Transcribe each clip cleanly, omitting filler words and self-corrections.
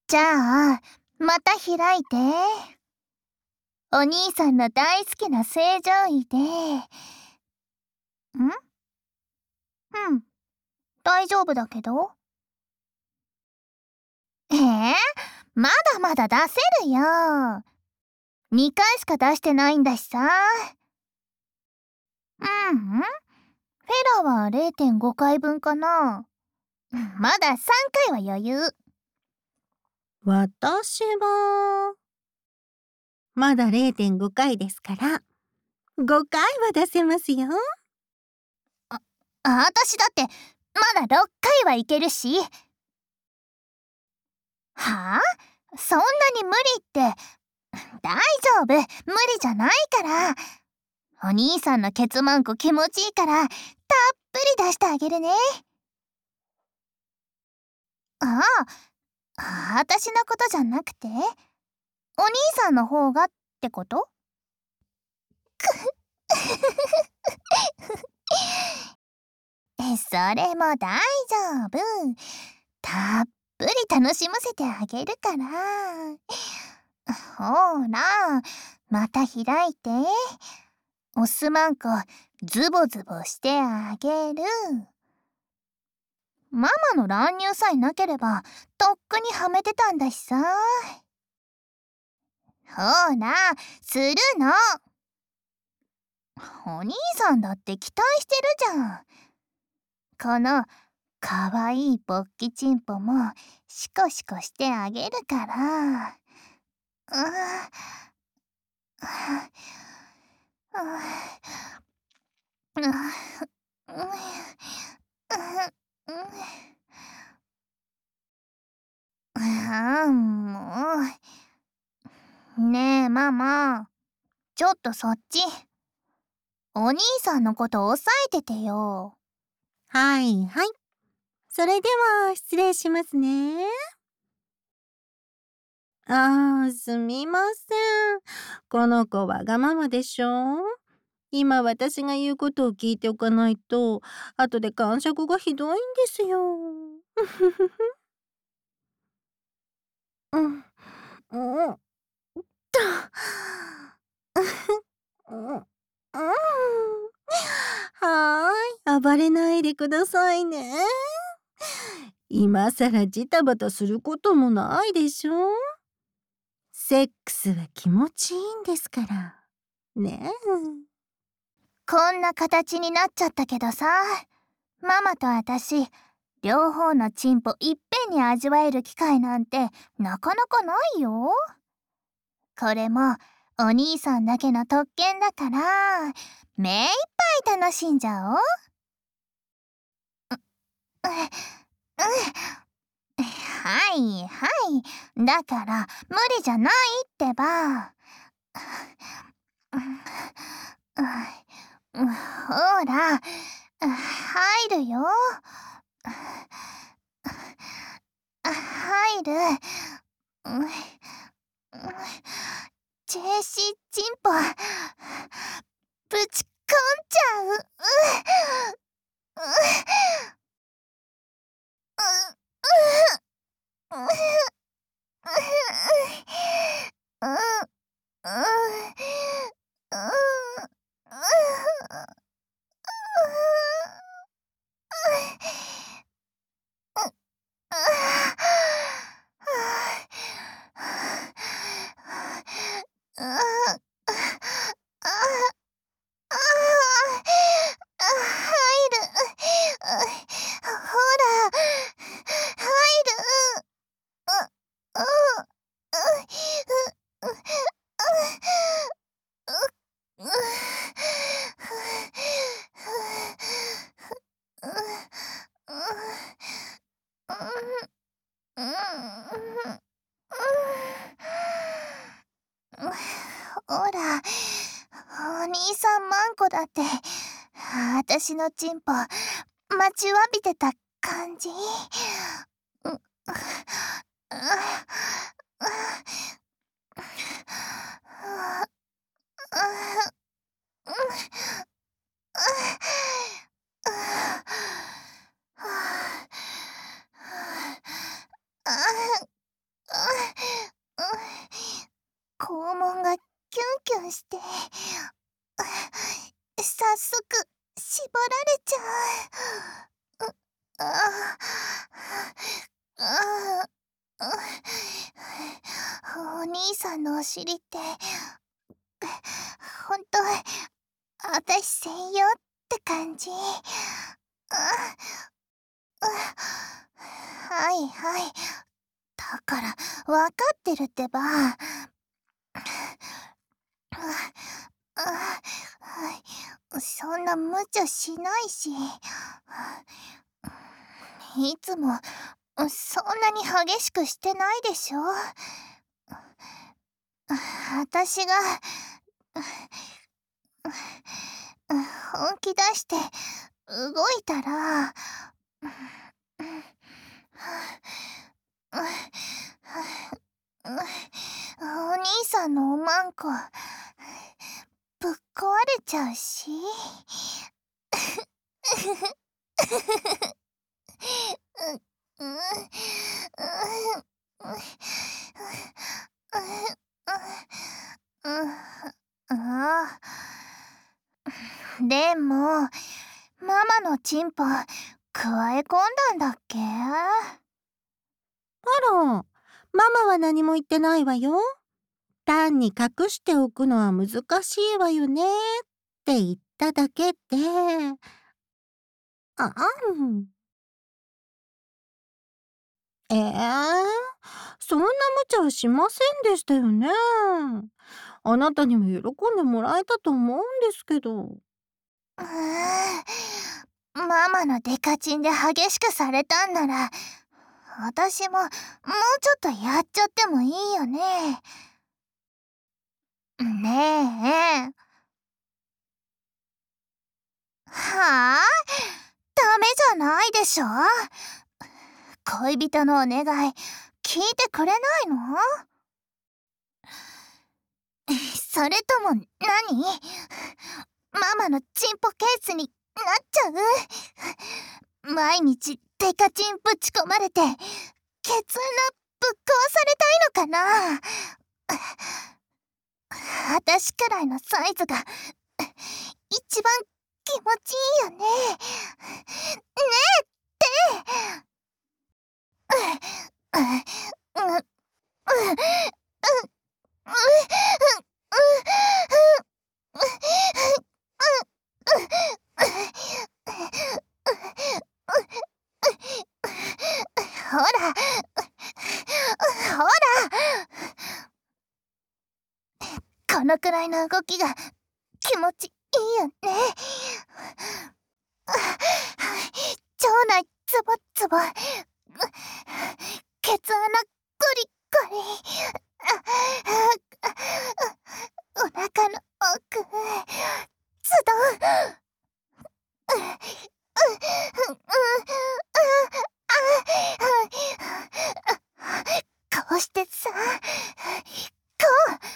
じゃあ、また開いて。お兄さんの大好きな正常位で。大丈夫だけど。まだまだ出せるよ。2回しか出してないんだしさ。フェラは 0.5 回分かな。まだ3回は余裕。 私は、まだ 0.5 回ですから、5回は出せますよ。 私だって、まだ6回はいけるし。はあ？そんなに無理って。大丈夫、無理じゃないから。お兄さんのケツマンコ気持ちいいから、たっぷり出してあげるね。私のことじゃなくて、お兄さんの方がってこと？それも大丈夫。たっぷり楽しませてあげるから。ほら、また開いて。おすまんこズボズボしてあげる。ママの乱入さえなければとっくにはめてたんだしさ。ほら、するの。お兄さんだって期待してるじゃん。このかわいい勃起チンポもシコシコしてあげるから。もう。ねえ、ママ。ちょっとそっち。お兄さんのこと抑えててよ。 はいはい。それでは失礼しますね。すみません。この子わがままでしょ。今私が言うことを聞いておかないと、後で感触がひどいんですよ。うん、うん、と。はーい、暴れないでくださいね。今さらジタバタすることもないでしょ。セックスは気持ちいいんですから。ねえ。 こんな形になっちゃったけどさ、ママと私、両方のチンポいっぺんに味わえる機会なんてなかなかないよ。これもお兄さんだけの特権だから、目いっぱい楽しんじゃおう。はいはい。だから無理じゃないってば。ほら、入るよ。入る。チェシーチンポ、ぶち込んじゃう。ほら、お兄さんマンコだって、私のチンポ、待ちわびてた感じ。 感して、早速絞られちゃう。お兄さんのお尻ってほんと私専用って感じ。はいはい、だから分かってるってば。そんな無茶しないし、いつもそんなに激しくしてないでしょ。私が本気出して動いたら、お兄さんのおまんこぶっ壊れちゃうし。でもママのチンポくわえ込んだんだっけ？ あら、ママは何も言ってないわよ。単に隠しておくのは難しいわよねって言っただけで。あん。そんな無茶はしませんでしたよね。あなたにも喜んでもらえたと思うんですけど。 ママのデカチンで激しくされたんなら、私ももうちょっとやっちゃってもいいよね。ねえ。はあ？ダメじゃないでしょ。恋人のお願い聞いてくれないの？それとも何？ママのチンポケースになっちゃう？毎日デカチンぶち込まれてケツ穴ぶっ壊されたいのかな？私くらいのサイズが一番気持ちいいよね。ねえってほらほら、このくらいの動きが気持ちいいよね。腸内ズボズボ、ケツ穴ゴリゴリ、お腹の奥ズドン。こうしてさ、こ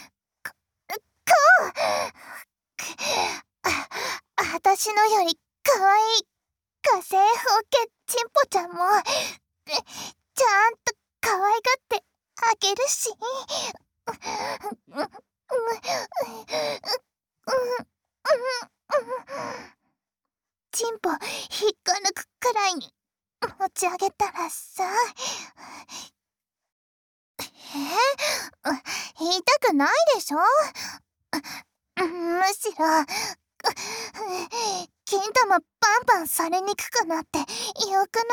う私のよりかわいい火星風景チンポちゃんもちゃんと可愛がってあげるし。チンポ引っこ抜くくらいに持ち上げたらさ、痛くないでしょ？むしろ金玉バンバンされにくくなってよくない？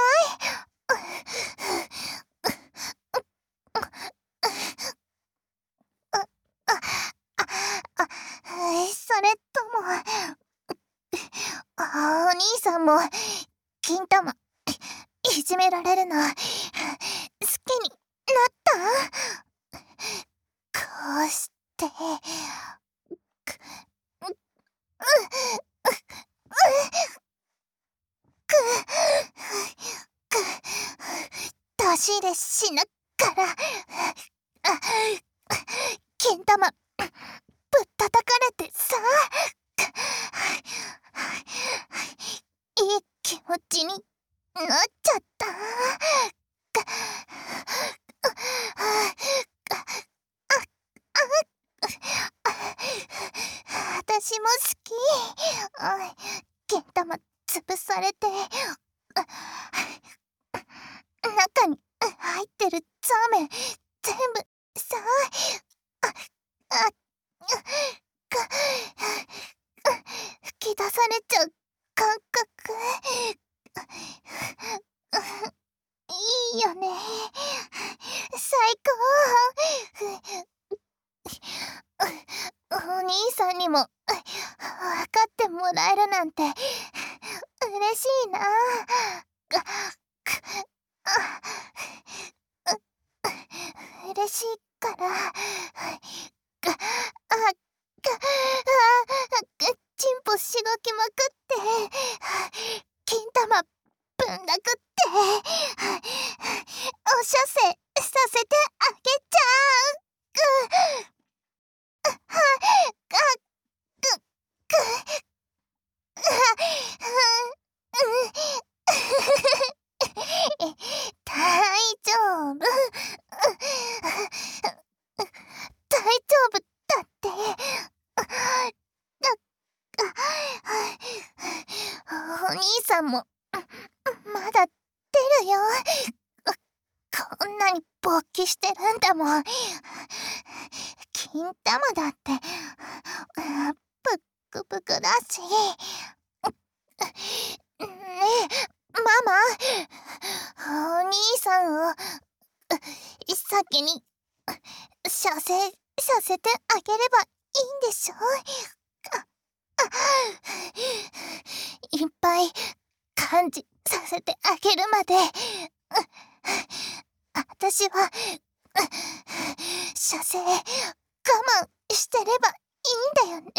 それともお兄さんも金玉いじめられるの好きになった？こうして出し入れしながら金玉ぶったたかれてさ、いい気持ちになっちゃった。 入ってるザーメン全部さあ、あ、か、吹き出されちゃう感覚。いいよね。最高。お兄さんにも分かってもらえるなんて嬉しいな。嬉しいから、チンポしごきまくって、金玉ぶん殴って、お射精させてあげちゃう。大丈夫。大丈夫だって。お兄さんもまだ出るよ。こんなに勃起してるんだもん。金玉だってぷっくぷくだし。ねえママ、お兄さんを先に射精させてあげればいいんでしょ。いっぱい感じさせてあげるまで私は射精我慢してればいいんだよね。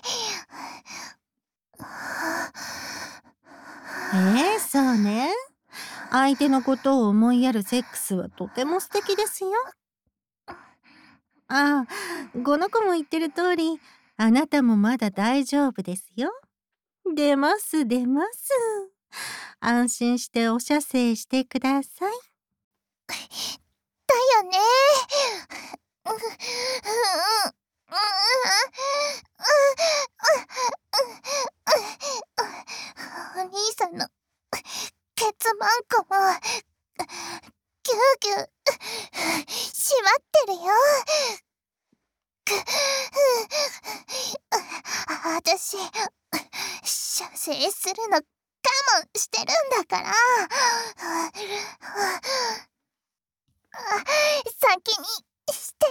そうね。相手のことを思いやるセックスはとても素敵ですよ。ああ、この子も言ってる通り、あなたもまだ大丈夫ですよ。出ます出ます。安心してお射精してください。 だよね。お兄さんのケツマンコもギューギュー閉まってるよ。私射精するの我慢してるんだから。先にしてよ。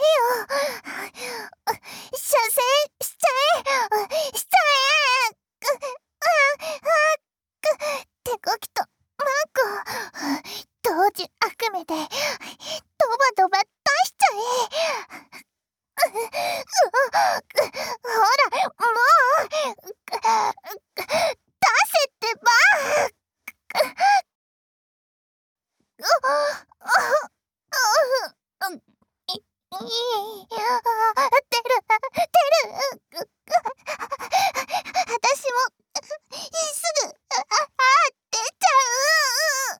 射精しちゃえ。しちゃえ。手こきとマンコ同時悪夢でドバドバ出しちゃえ。ほらもう出せってば。出る。私もすぐ出ちゃ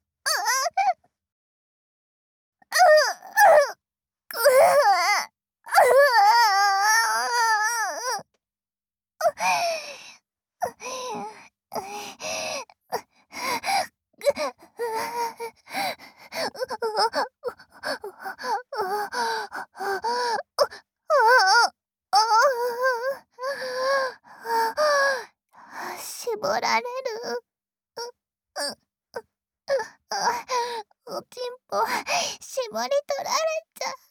絞られる。おちんぽ絞り取られちゃう。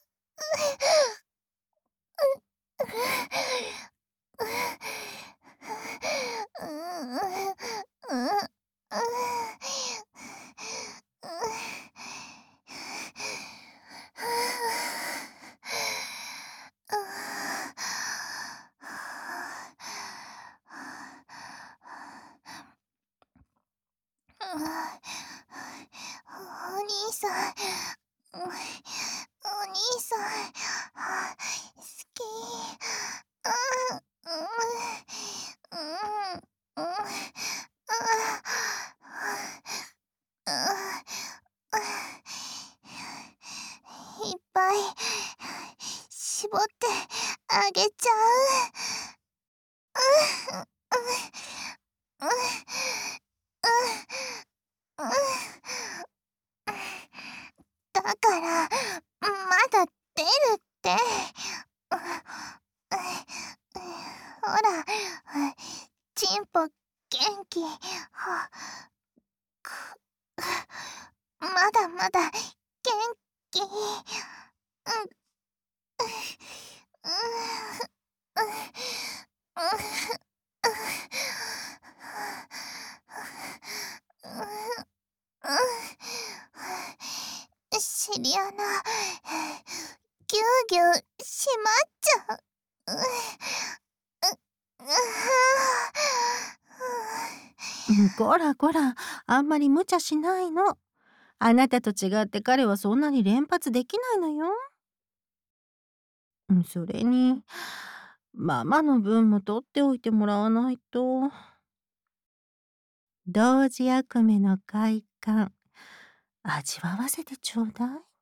お兄さん、お兄さん、好き。いっぱい絞ってあげちゃう。だかから、まだ出るって。ほら、チンポ元気。まだまだ元気。尻穴、ぎゅうぎゅう閉まっちゃう。 こらこら、あんまり無茶しないの。あなたと違って彼はそんなに連発できないのよ。それに、ママの分も取っておいてもらわないと。同時悪夢の快感、味わわせてちょうだい。